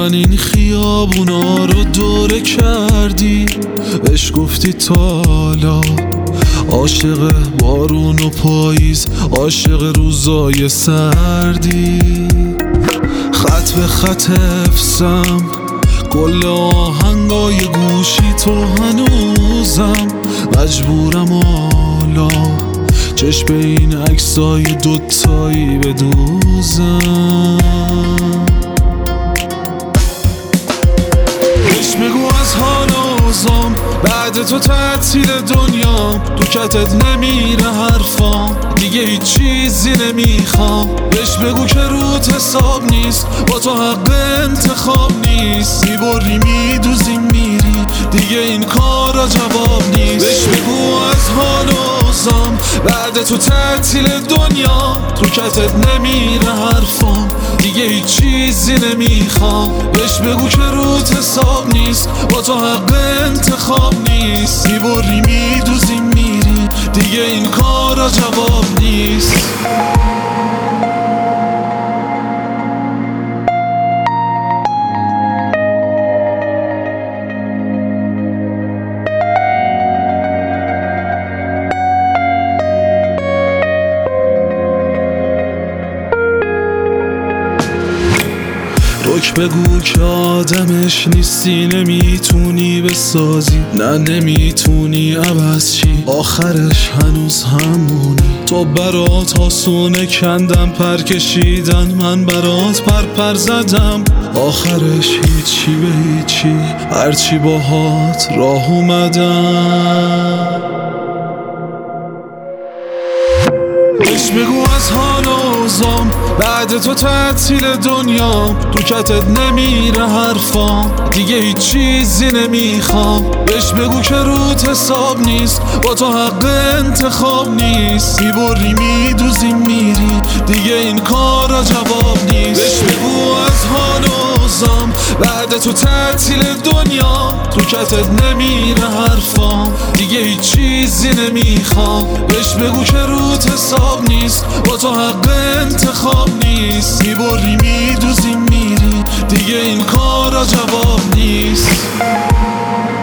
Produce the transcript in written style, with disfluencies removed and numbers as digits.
من این خیابونا رو دوره کردی، بهش گفتی تا حالا عاشق بارون و پاییز، عاشق روزای سردی. خط به خط حفظم کل آهنگای گوشی تو، هنوزم مجبورم حالا چشم به این عکسای دوتایی بدوزم. بهش بگو از حال اوزام، بعد تو تعطیل دنیام، تو کتت نمیره حرفام، دیگه هیچ چیزی نمیخوام. بهش بگو که روت حساب نیست، با تو حق انتخاب نیست، میبری میدوزی میری، دیگه این کارا جواب نیست. بهش بگو از حال اوزام، بعد تو تعطیل دنیا، تو کتت نمیره حرفام، دیگه هیچ چیزی نمیخوام. بهش بگو که روت حساب نیست، با تو حق انتخاب نیست، میبری میدوزی میری، دیگه این کارا جواب نیست. روک بگو که آدمش نیستی، نمیتونی بسازی، نه نمیتونی عوض چی، آخرش هنوز همونی. تو برات آسونه کندم پر کشیدن، من برات پر زدم، آخرش هیچی به هیچی، هرچی باهات راه اومدم. بهش بگو از حال اوزام، بعد تو تعطیل دنیام، تو کتت نمیره حرفام، دیگه هیچ چیزی نمیخوام. بهش بگو که روت حساب نیست، با تو حق انتخاب نیست، میبری میدوزی میری، دیگه این کارا جواب نیست. بهش بگو از حال اوزام، بعد تو تعطیل دنیا، تو کتت نمیره حرفام، دیگه هیچ چیزی نمیخوام. بهش بگو که روت حساب نیست، با تو حق انتخاب نیست، میبری میدوزی میری، دیگه این کارا جواب نیست.